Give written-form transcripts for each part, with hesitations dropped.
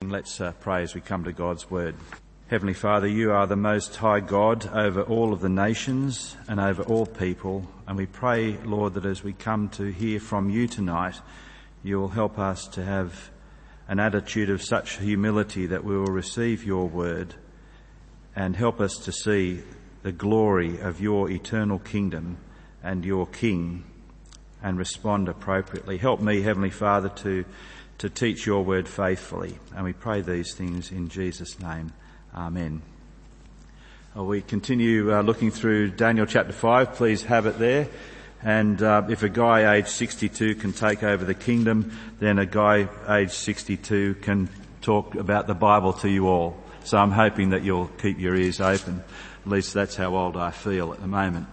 Let's pray as we come to God's Word. Heavenly Father, you are the most high God over all of the nations and over all people. And we pray, Lord, that as we come to hear from you tonight, you will help us to have an attitude of such humility that we will receive your word and help us to see the glory of your eternal kingdom and your King and respond appropriately. Help me, Heavenly Father, to teach your word faithfully. And we pray these things in Jesus' name. Amen. We continue looking through Daniel chapter 5. Please have it there. And if a guy aged 62 can take over the kingdom, then a guy aged 62 can talk about the Bible to you all. So I'm hoping that you'll keep your ears open. At least that's how old I feel at the moment.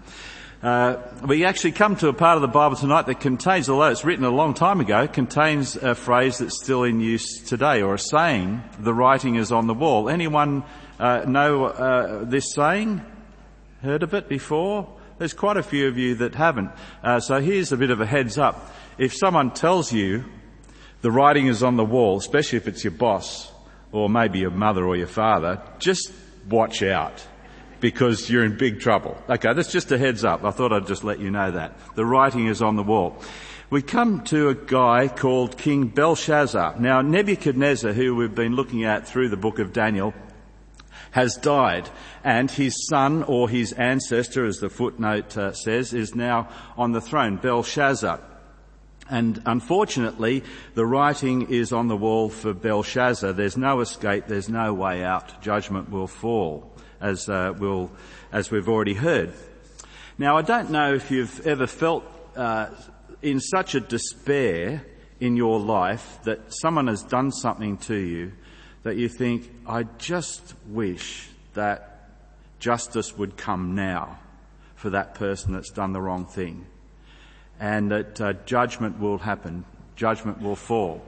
We actually come to a part of the Bible tonight that contains, although it's written a long time ago, contains a phrase that's still in use today, or a saying, the writing is on the wall. Anyone know this saying? Heard of it before? There's quite a few of you that haven't. So here's a bit of a heads up. If someone tells you the writing is on the wall, especially if it's your boss, or maybe your mother or your father, just watch out, because you're in big trouble. Okay, that's just a heads up. I thought I'd just let you know that. The writing is on the wall. We come to a guy called King Belshazzar. Now, Nebuchadnezzar, who we've been looking at through the book of Daniel, has died, and his son, or his ancestor, as the footnote says, is now on the throne, Belshazzar. And unfortunately, the writing is on the wall for Belshazzar. There's no escape, there's no way out. Judgment will fall, as we've already heard. Now, I don't know if you've ever felt in such a despair in your life that someone has done something to you that you think, I just wish that justice would come now for that person that's done the wrong thing, and that judgment will happen, judgment will fall.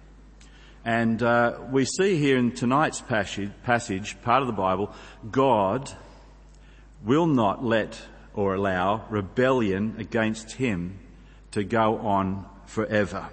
And we see here in tonight's passage, part of the Bible, God will not let or allow rebellion against him to go on forever.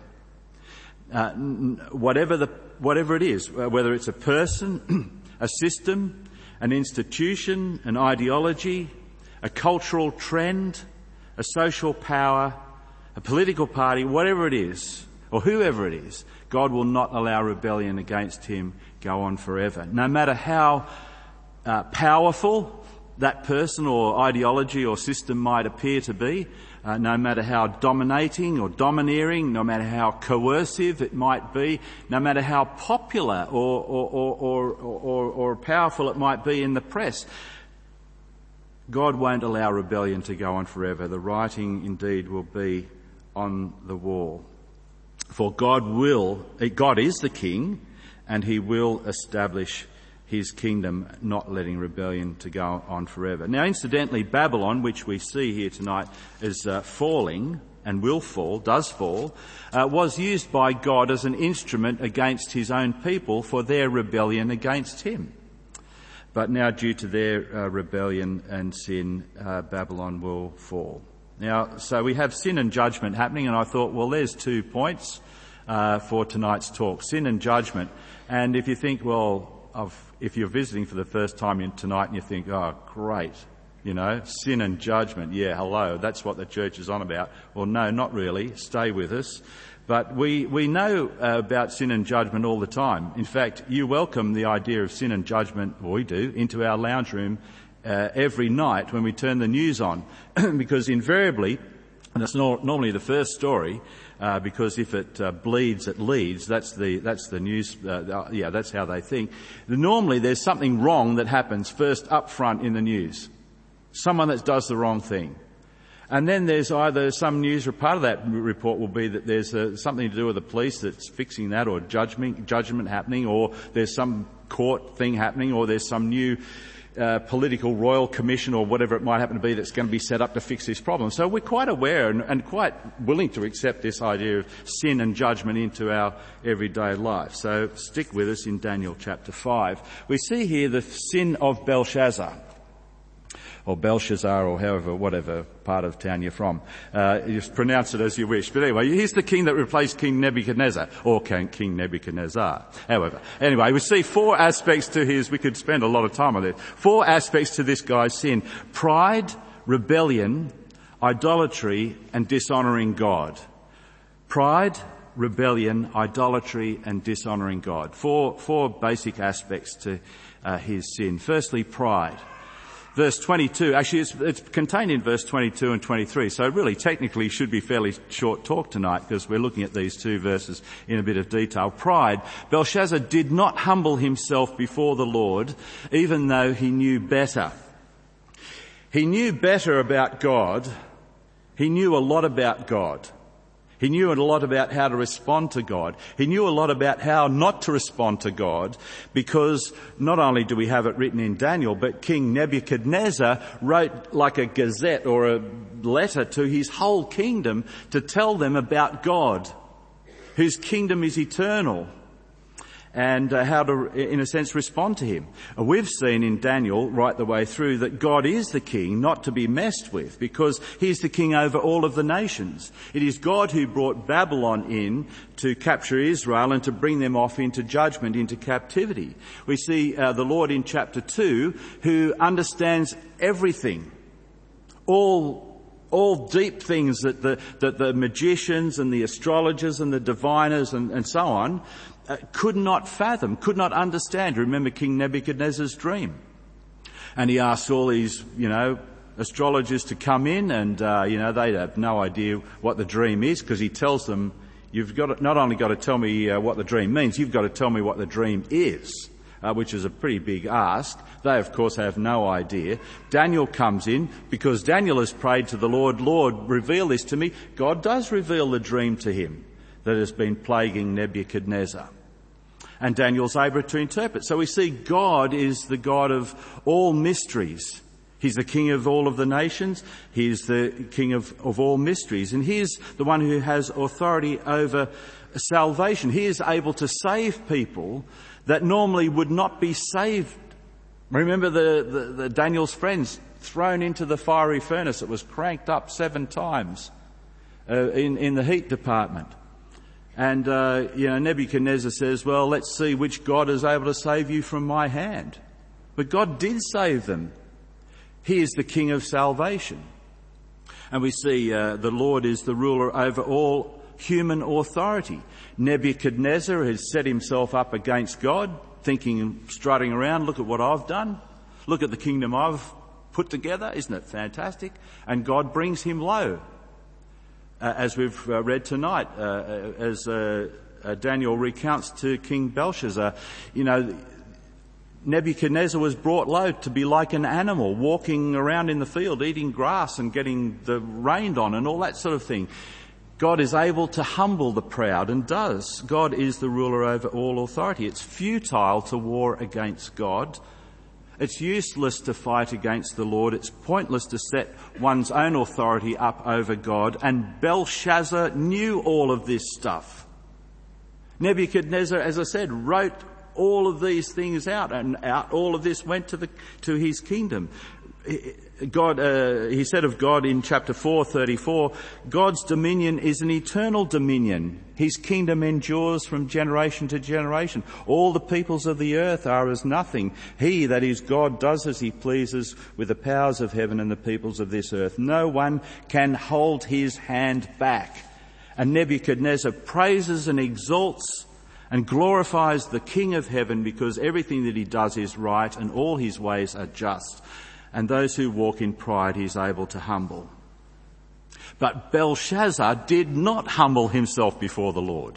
Whatever it is, whether it's a person, a system, an institution, an ideology, a cultural trend, a social power, a political party, whatever it is, or whoever it is, God will not allow rebellion against him go on forever. No matter how powerful that person or ideology or system might appear to be, no matter how dominating or domineering, no matter how coercive it might be, no matter how popular or powerful it might be in the press, God won't allow rebellion to go on forever. The writing indeed will be on the wall. For God is the King, and he will establish his kingdom, not letting rebellion to go on forever. Now, incidentally, Babylon, which we see here tonight, is falling and will fall, does fall, was used by God as an instrument against his own people for their rebellion against him. But now, due to their rebellion and sin, Babylon will fall. Now, so we have sin and judgment happening, and I thought, well, there's 2 points for tonight's talk, sin and judgment. And if you think, if you're visiting for the first time tonight and you think, oh, great, sin and judgment, yeah, hello, that's what the church is on about. Well, no, not really. Stay with us. But we know about sin and judgment all the time. In fact, you welcome the idea of sin and judgment, or we do, into our lounge room every night when we turn the news on, because invariably, and it's normally the first story, because if it bleeds, it leads. That's the news. That's how they think. Normally, there's something wrong that happens first up front in the news. Someone that does the wrong thing. And then there's either some news, or part of that report will be that there's something to do with the police that's fixing that, or judgment happening, or there's some court thing happening, or there's some new political royal commission or whatever it might happen to be that's going to be set up to fix this problem. So we're quite aware and quite willing to accept this idea of sin and judgment into our everyday life. So stick with us in Daniel chapter 5. We see here the sin of Belshazzar. or Belshazzar, or whatever part of town you're from. You just pronounce it as you wish. But anyway, he's the king that replaced King Nebuchadnezzar, or King Nebuchadnezzar. However, anyway, we see 4 aspects to we could spend a lot of time on it, 4 aspects to this guy's sin: pride, rebellion, idolatry, and dishonouring God. Pride, rebellion, idolatry, and dishonouring God. Four basic aspects to his sin. Firstly, pride. Verse 22, actually it's contained in verse 22 and 23, so really technically should be fairly short talk tonight because we're looking at these 2 verses in a bit of detail. Pride. Belshazzar did not humble himself before the Lord, even though he knew better. He knew better about God. He knew a lot about God. He knew a lot about how to respond to God. He knew a lot about how not to respond to God, because not only do we have it written in Daniel, but King Nebuchadnezzar wrote like a gazette or a letter to his whole kingdom to tell them about God, whose kingdom is eternal, and how to, in a sense, respond to him. We've seen in Daniel right the way through that God is the king, not to be messed with, because he's the king over all of the nations. It is God who brought Babylon in to capture Israel and to bring them off into judgment, into captivity. We see the Lord in chapter 2, who understands everything, all deep things that the magicians and the astrologers and the diviners and so on could not fathom, could not understand. Remember King Nebuchadnezzar's dream. And he asked all these, astrologers to come in and, they have no idea what the dream is, because he tells them, you've not only got to tell me what the dream means, you've got to tell me what the dream is, which is a pretty big ask. They, of course, have no idea. Daniel comes in because Daniel has prayed to the Lord, Lord, reveal this to me. God does reveal the dream to him that has been plaguing Nebuchadnezzar. And Daniel's able to interpret. So we see God is the God of all mysteries. He's the king of all of the nations. He's the king of all mysteries. And he's the one who has authority over salvation. He is able to save people that normally would not be saved. Remember the Daniel's friends thrown into the fiery furnace that was cranked up 7 times in the heat department. And, Nebuchadnezzar says, well, let's see which God is able to save you from my hand. But God did save them. He is the king of salvation. And we see the Lord is the ruler over all human authority. Nebuchadnezzar has set himself up against God, thinking and strutting around, look at what I've done. Look at the kingdom I've put together. Isn't it fantastic? And God brings him low. As we've read tonight, as Daniel recounts to King Belshazzar, Nebuchadnezzar was brought low to be like an animal walking around in the field, eating grass and getting rained on and all that sort of thing. God is able to humble the proud and does. God is the ruler over all authority. It's futile to war against God. It's useless to fight against the Lord. It's pointless to set one's own authority up over God. And Belshazzar knew all of this stuff. Nebuchadnezzar, as I said, wrote all of these things out, and all of this went to his kingdom. God, he said of God in chapter 4:34, God's dominion is an eternal dominion. His kingdom endures from generation to generation. All the peoples of the earth are as nothing. He, that is God, does as he pleases with the powers of heaven and the peoples of this earth. No one can hold his hand back. And Nebuchadnezzar praises and exalts and glorifies the King of heaven, because everything that he does is right and all his ways are just. And those who walk in pride he is able to humble. But Belshazzar did not humble himself before the Lord,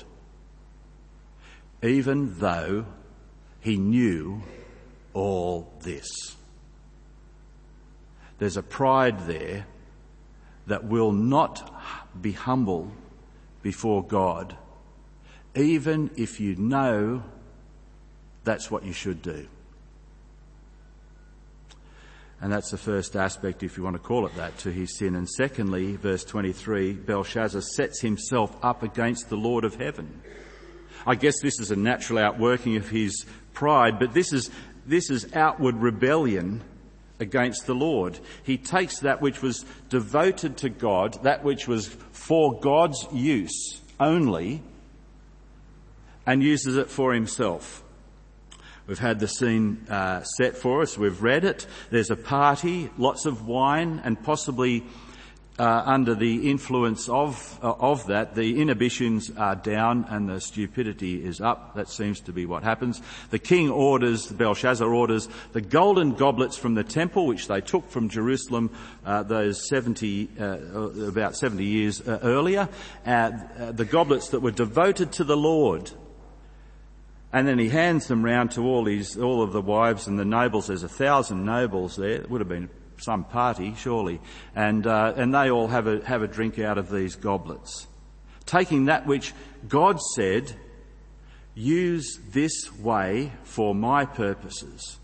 even though he knew all this. There's a pride there that will not be humble before God, even if you know that's what you should do. And that's the first aspect, if you want to call it that, to his sin. And secondly, verse 23, Belshazzar sets himself up against the Lord of heaven. I guess this is a natural outworking of his pride, but this is outward rebellion against the Lord. He takes that which was devoted to God, that which was for God's use only, and uses it for himself. We've had the scene set for us. We've read it. There's a party, lots of wine, and possibly under the influence of that, the inhibitions are down and the stupidity is up. That seems to be what happens. The king Belshazzar orders the golden goblets from the temple, which they took from Jerusalem about 70 years earlier, the goblets that were devoted to the Lord. And then he hands them round to all of the wives and the nobles. There's 1,000 nobles there. It would have been some party, surely. And they all have a drink out of these goblets. Taking that which God said, use this way for my purposes,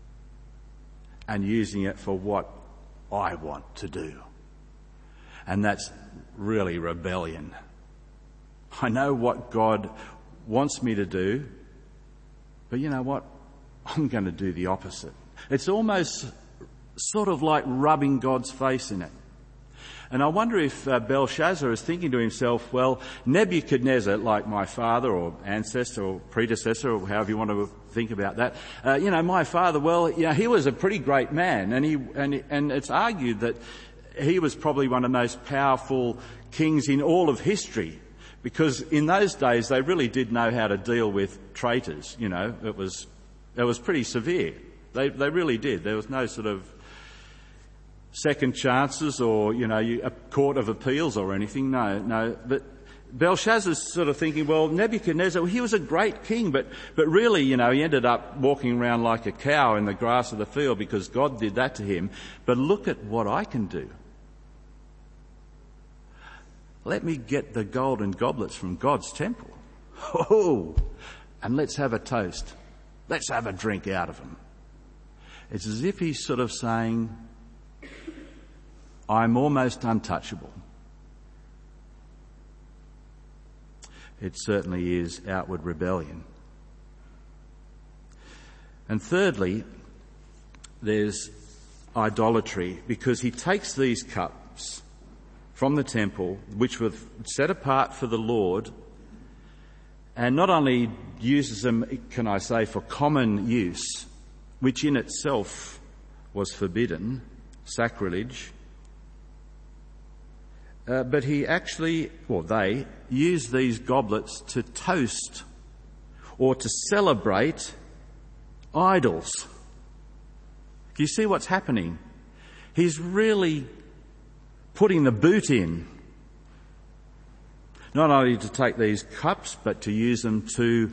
and using it for what I want to do. And that's really rebellion. I know what God wants me to do, but you know what? I'm going to do the opposite. It's almost sort of like rubbing God's face in it. And I wonder if Belshazzar is thinking to himself, well, Nebuchadnezzar, like my father or ancestor or predecessor, or however you want to think about that, my father, well, he was a pretty great man, and it's argued that he was probably one of the most powerful kings in all of history. Because in those days, they really did know how to deal with traitors, It was pretty severe. They really did. There was no sort of second chances or, a court of appeals or anything. No. But Belshazzar's sort of thinking, well, Nebuchadnezzar, he was a great king, but really, he ended up walking around like a cow in the grass of the field because God did that to him. But look at what I can do. Let me get the golden goblets from God's temple. Oh, and let's have a toast. Let's have a drink out of them. It's as if he's sort of saying, I'm almost untouchable. It certainly is outward rebellion. And thirdly, there's idolatry, because he takes these cups from the temple, which were set apart for the Lord, and not only uses them, can I say, for common use, which in itself was forbidden, sacrilege, but he actually, or they, use these goblets to toast or to celebrate idols. Do you see what's happening? He's really putting the boot in. Not only to take these cups, but to use them to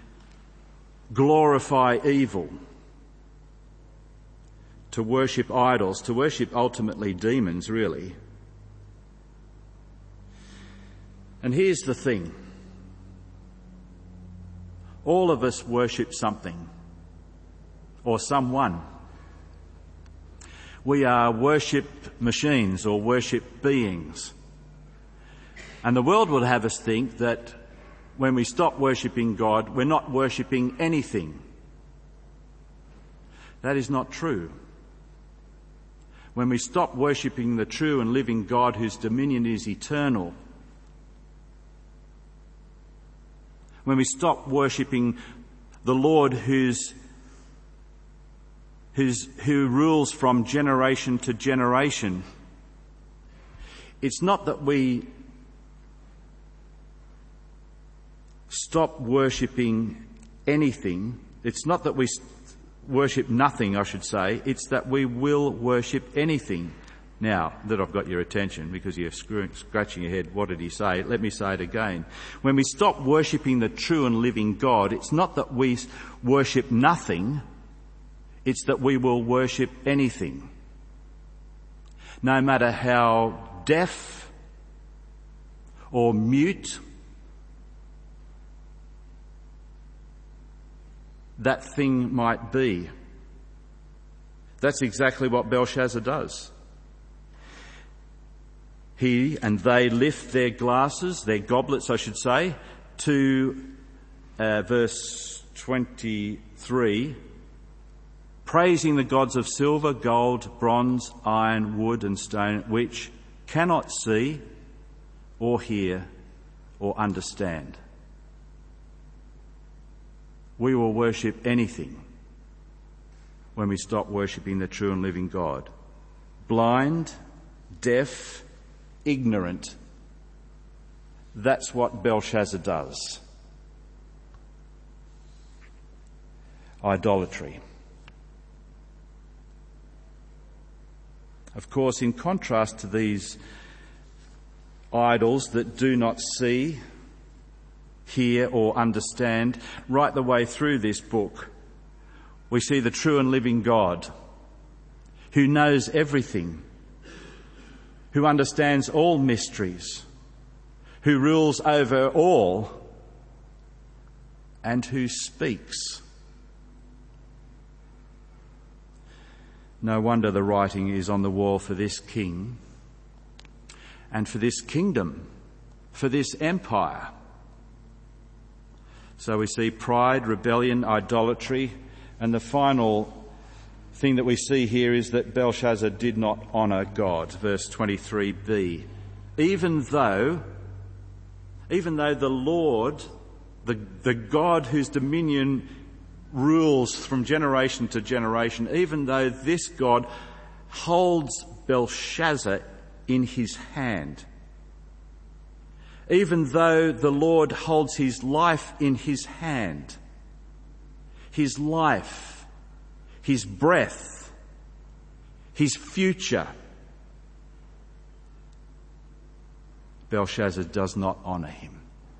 glorify evil, to worship idols, to worship ultimately demons, really. And here's the thing. All of us worship something or someone. We are worship machines or worship beings. And the world would have us think that when we stop worshipping God, we're not worshipping anything. That is not true. When we stop worshipping the true and living God whose dominion is eternal, when we stop worshipping the Lord who rules from generation to generation, it's not that we stop worshipping anything. It's not that we worship nothing, I should say. It's that we will worship anything. Now that I've got your attention, because you're scratching your head, what did he say? Let me say it again. When we stop worshipping the true and living God, it's not that we worship nothing. It's that we will worship anything. No matter how deaf or mute that thing might be. That's exactly what Belshazzar does. He and they lift their glasses, their goblets, I should say, to verse 23, praising the gods of silver, gold, bronze, iron, wood and stone, which cannot see or hear or understand. We will worship anything when we stop worshipping the true and living God. Blind, deaf, ignorant. That's what Belshazzar does. Idolatry. Of course, in contrast to these idols that do not see, hear or understand, right the way through this book, we see the true and living God who knows everything, who understands all mysteries, who rules over all, and who speaks. No wonder the writing is on the wall for this king and for this kingdom, for this empire. So we see pride, rebellion, idolatry, and the final thing that we see here is that Belshazzar did not honour God. Verse 23b. Even though the Lord, the God whose dominion rules from generation to generation, even though this God holds Belshazzar in his hand, even though the Lord holds his life in his hand, his life, his breath, his future, Belshazzar does not honour him.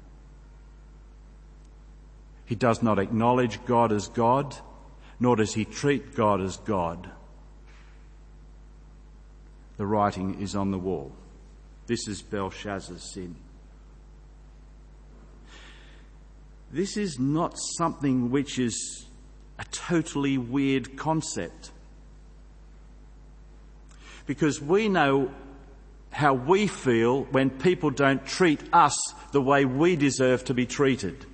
He does not acknowledge God as God, nor does he treat God as God. The writing is on the wall. This is Belshazzar's sin. This is not something which is a totally weird concept. Because we know how we feel when people don't treat us the way we deserve to be treated.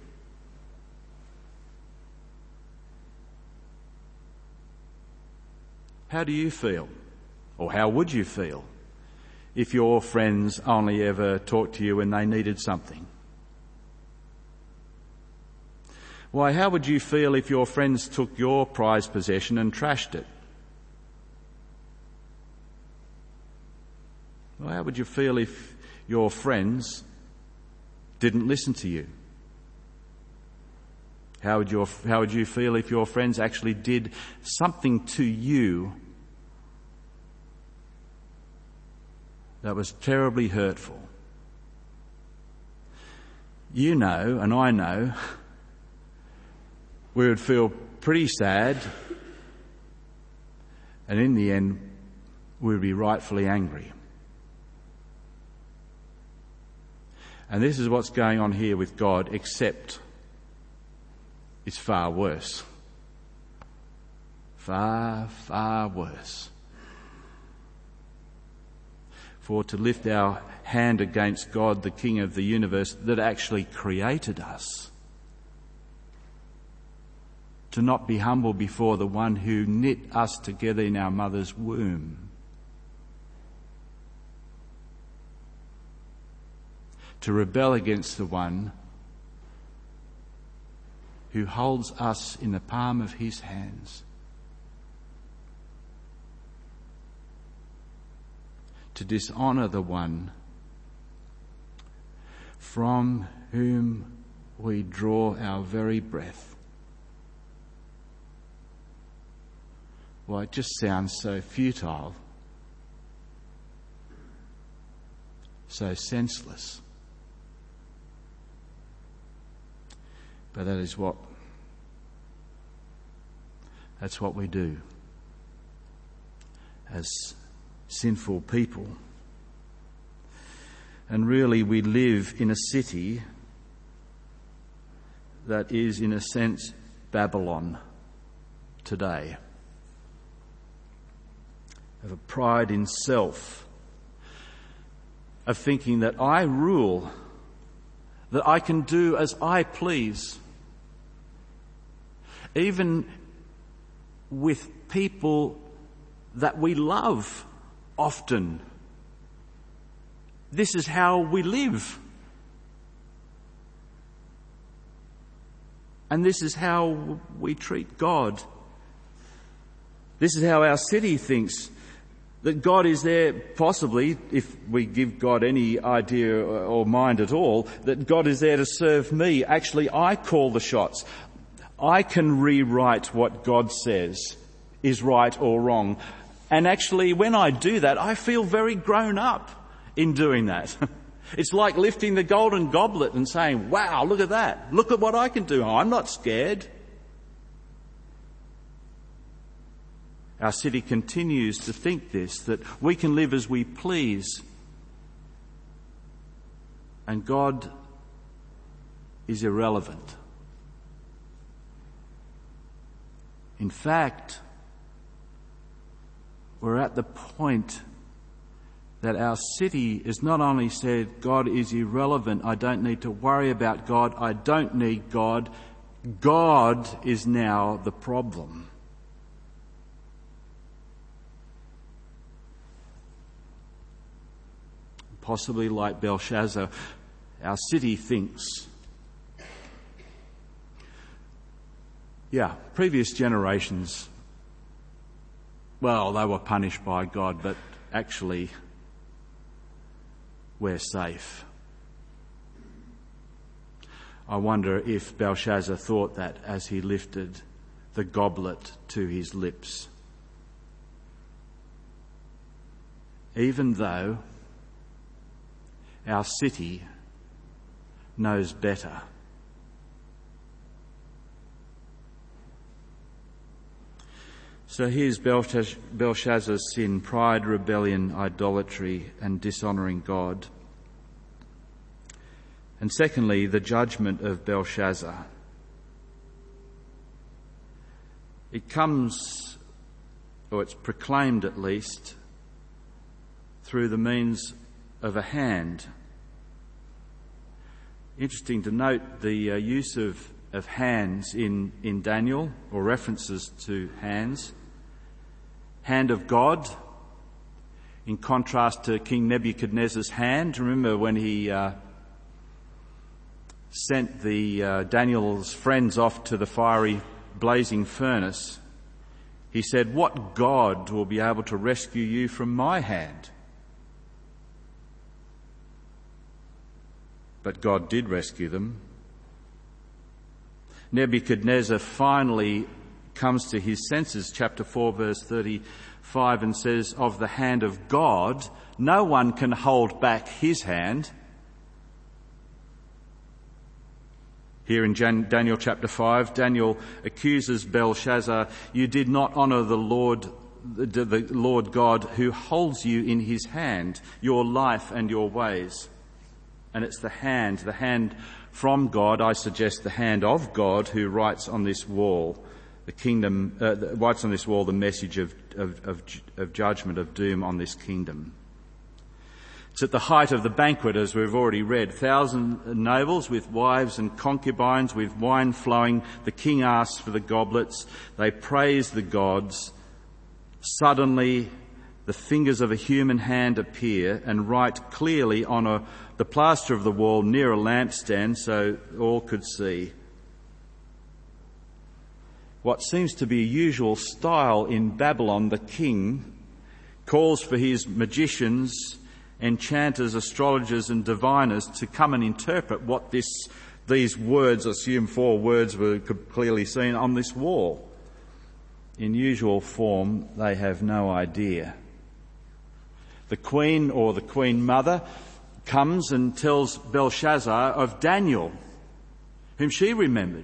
How do you feel? Or how would you feel if your friends only ever talked to you when they needed something? Why, how would you feel if your friends took your prized possession and trashed it? Well, how would you feel if your friends didn't listen to you? How would you feel if your friends actually did something to you that was terribly hurtful? You know, and I know, we would feel pretty sad, and in the end, we would be rightfully angry. And this is what's going on here with God, except it's far worse. Far, far worse. For to lift our hand against God, the King of the universe that actually created us, to not be humble before the one who knit us together in our mother's womb, to rebel against the one who holds us in the palm of his hands, to dishonour the one from whom we draw our very breath. Well, it just sounds so futile, so senseless. But that's what we do as sinful people. And really we live in a city that is, in a sense, Babylon today. Of a pride in self, of thinking that I rule, that I can do as I please. Even with people that we love often. This is how we live. And this is how we treat God. This is how our city thinks that God is there, possibly, if we give God any idea or mind at all, that God is there to serve me. Actually, I call the shots. I can rewrite what God says is right or wrong. And actually, when I do that, I feel very grown up in doing that. It's like lifting the golden goblet and saying, wow, look at that. Look at what I can do. I'm not scared. Our city continues to think this, that we can live as we please. And God is irrelevant. In fact, we're at the point that our city has not only said, God is irrelevant, I don't need to worry about God, I don't need God. God is now the problem. Possibly like Belshazzar, our city thinks. Yeah, previous generations, well, they were punished by God, but actually we're safe. I wonder if Belshazzar thought that as he lifted the goblet to his lips. Even though our city knows better. So here's Belshazzar's sin: pride, rebellion, idolatry, and dishonouring God. And secondly, the judgment of Belshazzar. It comes, or it's proclaimed at least, through the means of a hand. Interesting to note the use of hands in Daniel, or references to hands. Hand of God, in contrast to King Nebuchadnezzar's hand. Remember when he sent Daniel's friends off to the fiery blazing furnace, he said, "What God will be able to rescue you from my hand?" But God did rescue them. Nebuchadnezzar finally comes to his senses, chapter 4, verse 35, and says, of the hand of God, no one can hold back his hand. Here in Daniel chapter 5, Daniel accuses Belshazzar, you did not honour the Lord God who holds you in his hand, your life and your ways. And it's the hand from God, I suggest the hand of God, who writes on this wall the message of judgment, of doom on this kingdom. It's at the height of the banquet, as we've already read. 1,000 nobles with wives and concubines, with wine flowing. The king asks for the goblets. They praise the gods. Suddenly, the fingers of a human hand appear and write clearly on the plaster of the wall near a lampstand so all could see. What seems to be a usual style in Babylon, the king calls for his magicians, enchanters, astrologers and diviners to come and interpret what these words, assume 4 words, were clearly seen on this wall. In usual form, they have no idea. The queen or the queen mother comes and tells Belshazzar of Daniel, whom she remembered.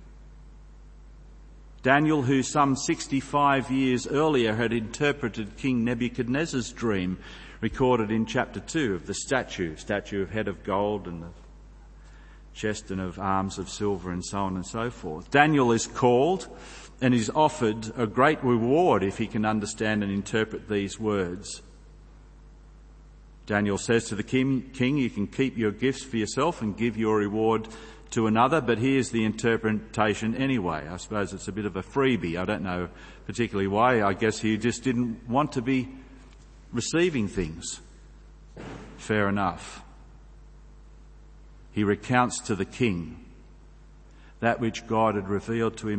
Daniel, who some 65 years earlier had interpreted King Nebuchadnezzar's dream, recorded in chapter 2 of the statue of head of gold and of chest and of arms of silver and so on and so forth. Daniel is called and is offered a great reward if he can understand and interpret these words. Daniel says to the king, you can keep your gifts for yourself and give your reward to another, but here's the interpretation anyway. I suppose it's a bit of a freebie. I don't know particularly why. I guess he just didn't want to be receiving things. Fair enough. He recounts to the king that which God had revealed of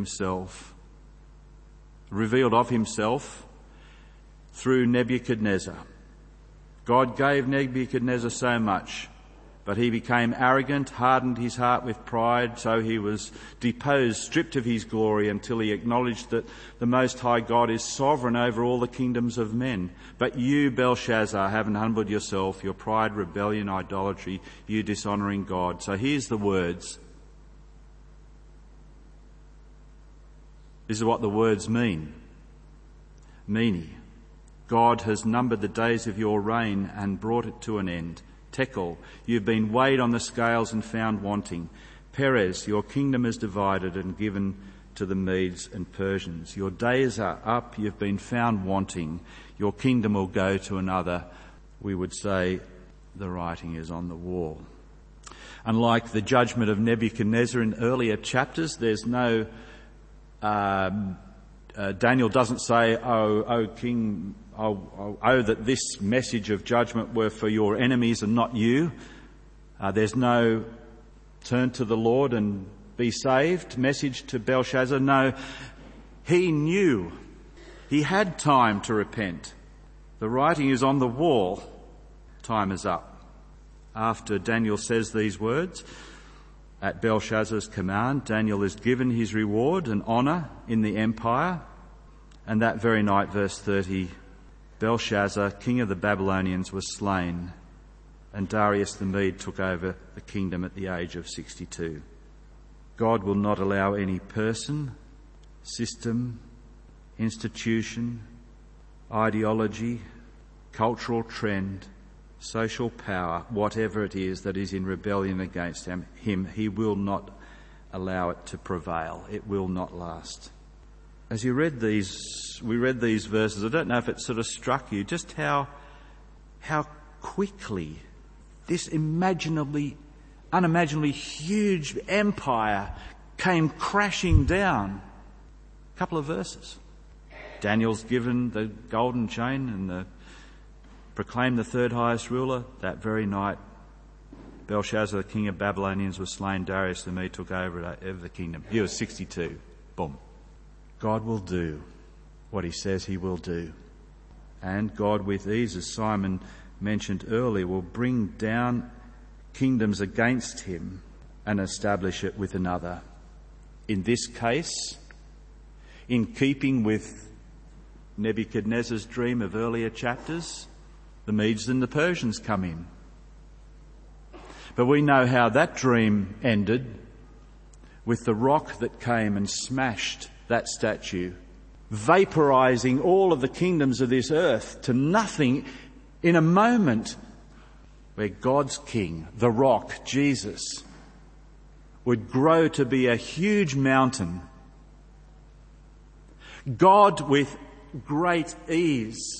himself through Nebuchadnezzar. God gave Nebuchadnezzar so much, but he became arrogant, hardened his heart with pride, so he was deposed, stripped of his glory, until he acknowledged that the Most High God is sovereign over all the kingdoms of men. But you, Belshazzar, haven't humbled yourself, your pride, rebellion, idolatry, you dishonouring God. So here's the words. This is what the words mean. Mene, God has numbered the days of your reign and brought it to an end. Tekel, you've been weighed on the scales and found wanting. Perez, your kingdom is divided and given to the Medes and Persians. Your days are up, you've been found wanting. Your kingdom will go to another. We would say the writing is on the wall. Unlike the judgment of Nebuchadnezzar in earlier chapters, there's no... Daniel doesn't say, O King, that this message of judgment were for your enemies and not you. There's no turn to the Lord and be saved message to Belshazzar. No, he knew. He had time to repent. The writing is on the wall. Time is up. After Daniel says these words, at Belshazzar's command, Daniel is given his reward and honour in the empire. And that very night, verse 30, Belshazzar, king of the Babylonians, was slain, and Darius the Mede took over the kingdom at the age of 62. God will not allow any person, system, institution, ideology, cultural trend, social power, whatever it is that is in rebellion against him, he will not allow it to prevail. It will not last. As we read these verses, I don't know if it sort of struck you just how quickly this unimaginably huge empire came crashing down. A couple of verses. Daniel's given the golden chain and proclaimed the third highest ruler. That very night, Belshazzar, the king of Babylonians, was slain. Darius the Mede took over the kingdom. He was 62. Boom. God will do what he says he will do. And God with ease, as Simon mentioned earlier, will bring down kingdoms against him and establish it with another. In this case, in keeping with Nebuchadnezzar's dream of earlier chapters, the Medes and the Persians come in. But we know how that dream ended, with the rock that came and smashed that statue, vaporizing all of the kingdoms of this earth to nothing in a moment, where God's king, the rock, Jesus, would grow to be a huge mountain. God with great ease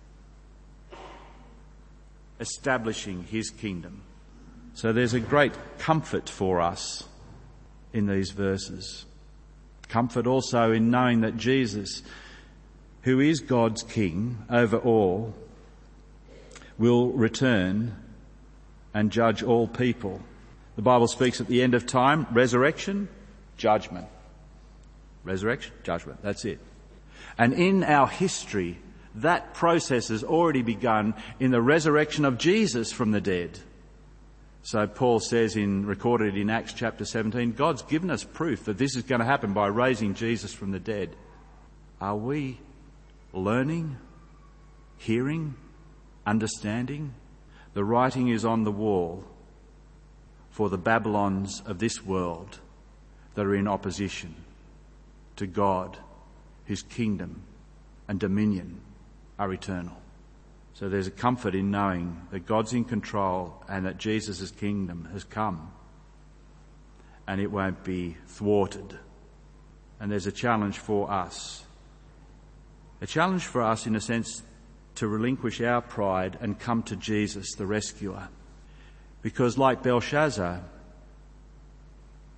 establishing his kingdom. So there's a great comfort for us in these verses. Comfort also in knowing that Jesus, who is God's king over all, will return and judge all people. The Bible speaks at the end of time, resurrection, judgment. Resurrection, judgment, that's it. And in our history, that process has already begun in the resurrection of Jesus from the dead. So Paul says, recorded in Acts chapter 17, God's given us proof that this is going to happen by raising Jesus from the dead. Are we learning, hearing, understanding? The writing is on the wall for the Babylons of this world that are in opposition to God, whose kingdom and dominion are eternal. So there's a comfort in knowing that God's in control and that Jesus' kingdom has come and it won't be thwarted. And there's a challenge for us. A challenge for us in a sense to relinquish our pride and come to Jesus, the rescuer. Because like Belshazzar,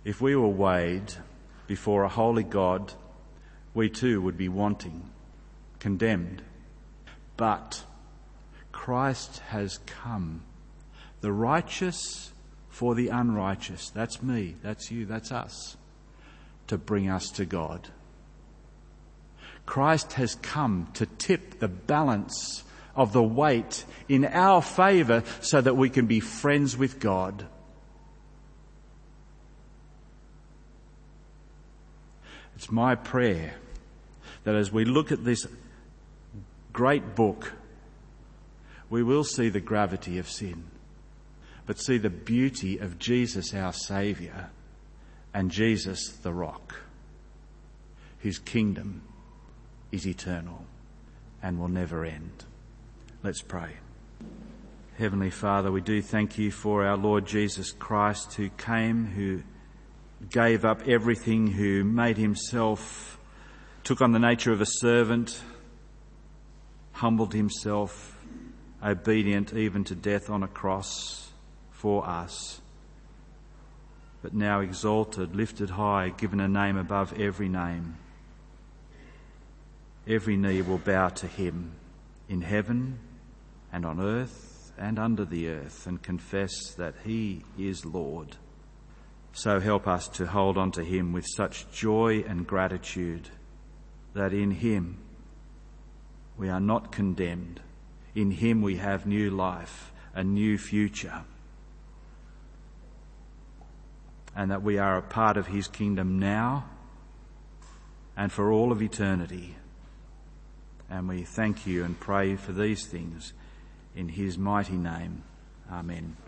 If we were weighed before a holy God, we too would be wanting, condemned. But Christ has come, the righteous for the unrighteous. That's me, that's you, that's us, to bring us to God. Christ has come to tip the balance of the weight in our favour so that we can be friends with God. It's my prayer that as we look at this great book, we will see the gravity of sin, but see the beauty of Jesus our Saviour and Jesus the rock, whose kingdom is eternal and will never end. Let's pray. Heavenly Father, we do thank you for our Lord Jesus Christ, who came, who gave up everything, who made himself, took on the nature of a servant, humbled himself, obedient even to death on a cross for us, but now exalted, lifted high, given a name above every name. Every knee will bow to him in heaven and on earth and under the earth and confess that he is Lord. So help us to hold on to him with such joy and gratitude that in him we are not condemned. In him we have new life, a new future, and that we are a part of his kingdom now and for all of eternity. And we thank you and pray for these things in his mighty name. Amen.